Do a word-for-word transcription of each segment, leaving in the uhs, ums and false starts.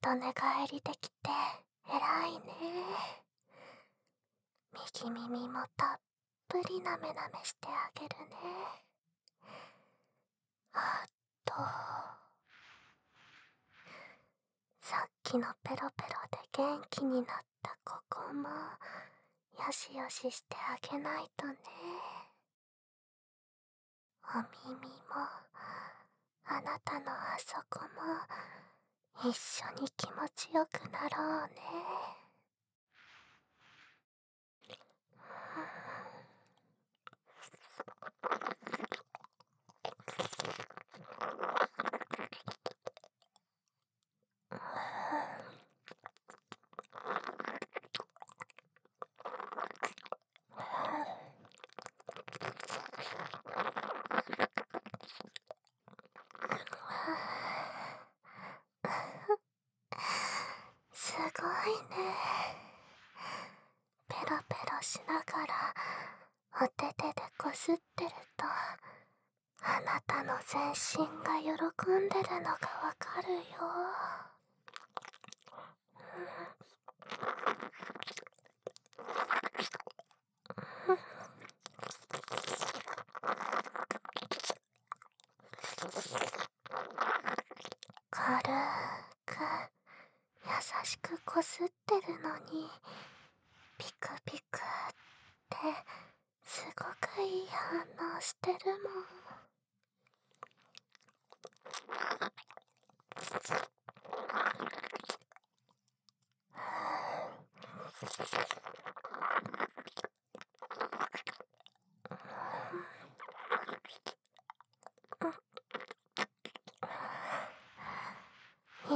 と寝返りできて偉いね。右耳もたっぷりなめなめしてあげるね。あと、さっきのペロペロで元気になったここもよしよししてあげないとね。お耳もあなたのあそこも一緒に気持ちよくなろうね。すごいね。ペロペロしながらお手手でこすってるとあなたの全身が喜んでるのがわかるよ。軽く優しくこすってるのにピクピクってすごくいい反応してるもん。いいよ。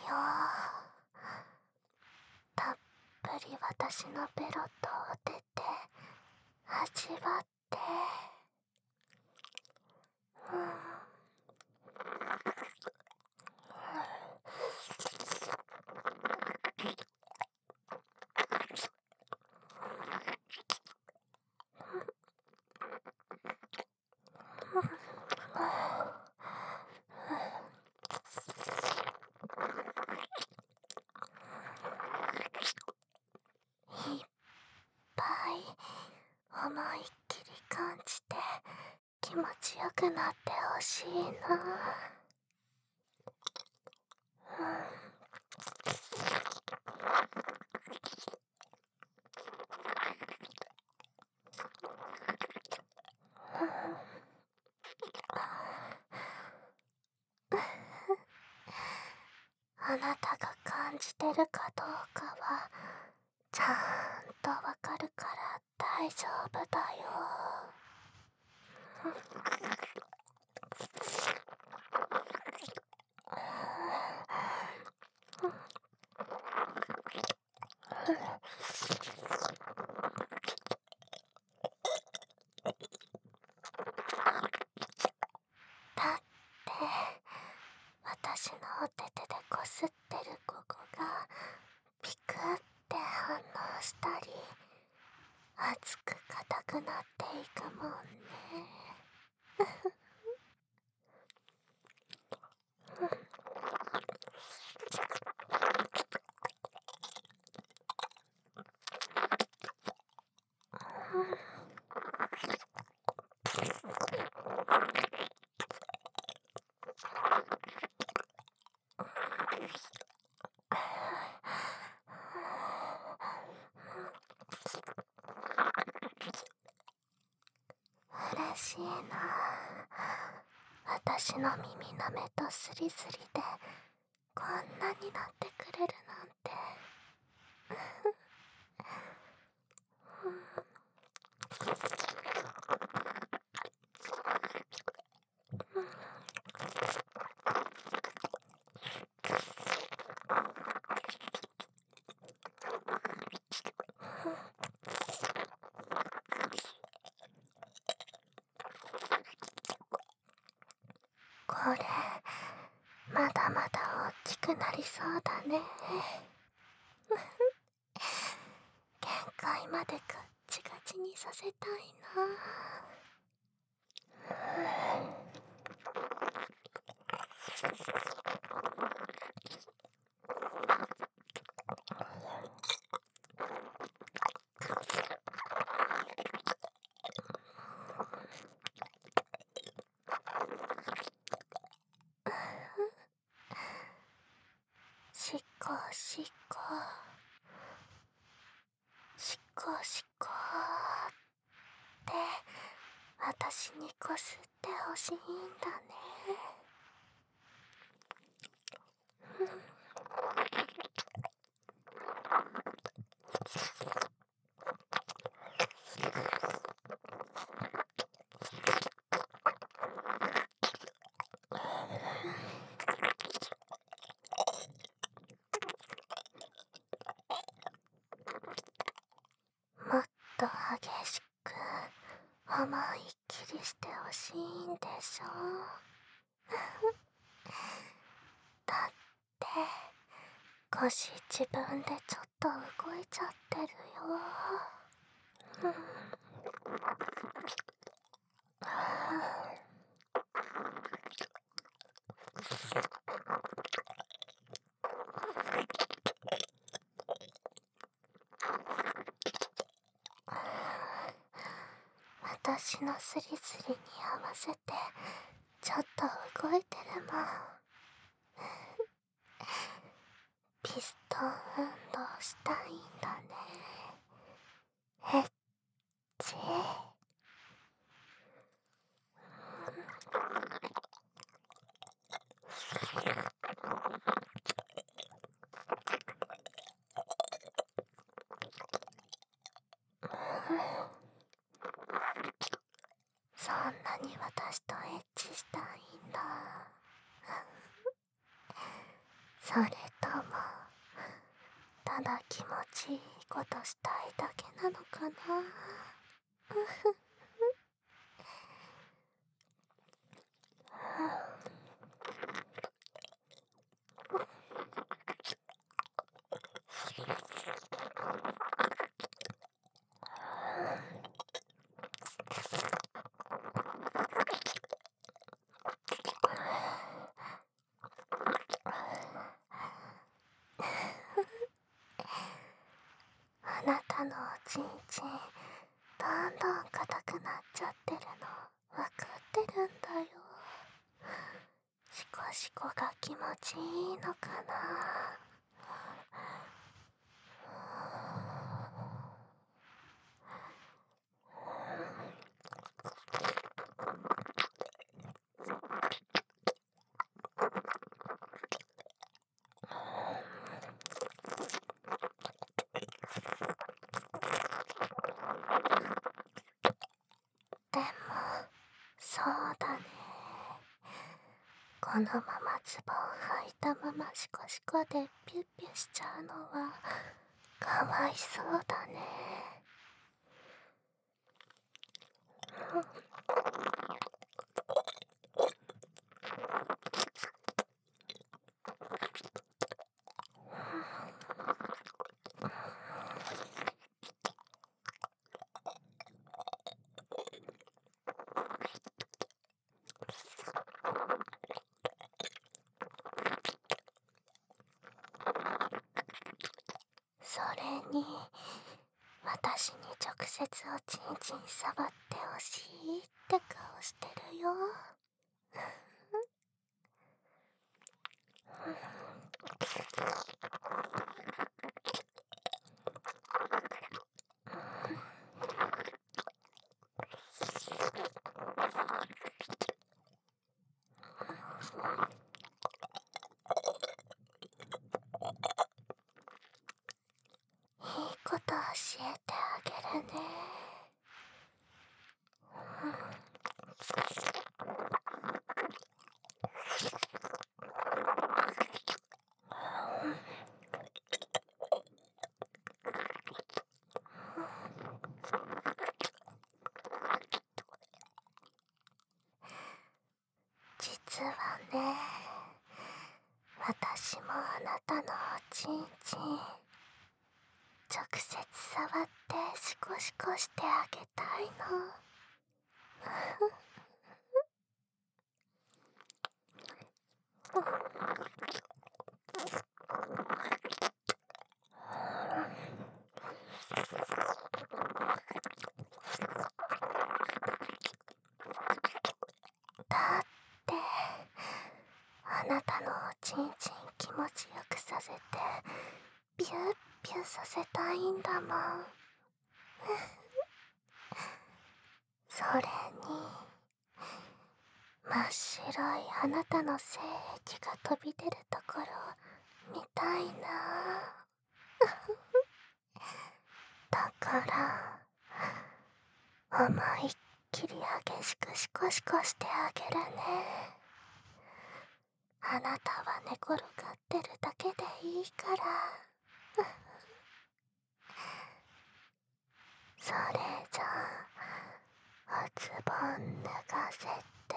たっぷり私のペロとお手手味わって。うんいっぱい思いっきり感じて気持ちよくなってほしいな。あなたが感じてるかどうかはちゃんとわかるから大丈夫だよ。だって私のお手手でこすってるここがピクって反応したり熱く硬くなっていくもんね。嬉しいな。私の耳の目とスリスリでこんなになってくれるなんて。これまだまだ大きくなりそうだね。限界までガッチガチにさせたいな。 こすってほしいんだね。もっと激しく思いっきりしてほしいんでしょ。だって腰自分でちょっと動いちゃってるよ。うん私のスリスリに合わせてちょっと動いてるもん。ピストン運動したいんだね。えっち。そんなに私とエッチしたいんだ。それともただ気持ちいいことしたいだけなのかな。あなたのおちんちんどんどん硬くなっちゃってるのわかってるんだよ。シコシコが気持ちいいのかな。でもそうだね。このままズボン履いたままシコシコでピュッピュしちゃうのはかわいそうだね。それに私に直接おちんちん触ってほしいって顔してるよ。いいこと教えてあげるね。実はね、私もあなたのおちんちん直接触ってシコシコしてあげたいの。だってあなたのおちんちん気持ちよくさせてピュッピュさせたいんだもん。それに真っ白いあなたの精液が飛び出るところを見たいな。だから思いっきり激しくシコシコしてあげるね。あなたは寝転がってるだけでいいから。それじゃあおズボン脱がせて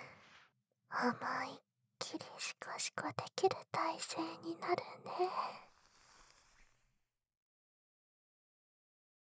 思いっきりシコシコできる体勢になるね。